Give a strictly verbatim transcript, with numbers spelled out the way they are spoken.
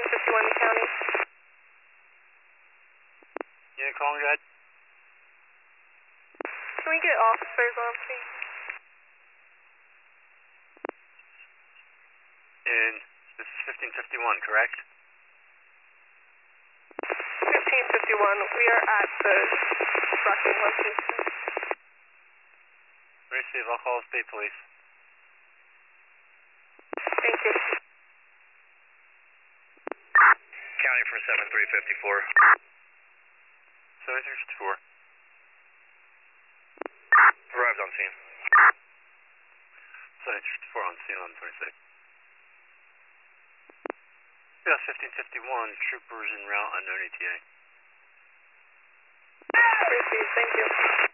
fifty-one County. Yeah, calling ahead. Can we get officers on scene? And this is fifteen fifty-one, correct? fifteen fifty-one, we are at the Brooklyn location. Receive, I'll call State Police. Thank you. County for seven three five four. seven three five four. Arrived on scene. seven three five four on scene, eleven twenty-six. Yeah, fifteen fifty-one, troopers en route, unknown E T A. Receive, thank you.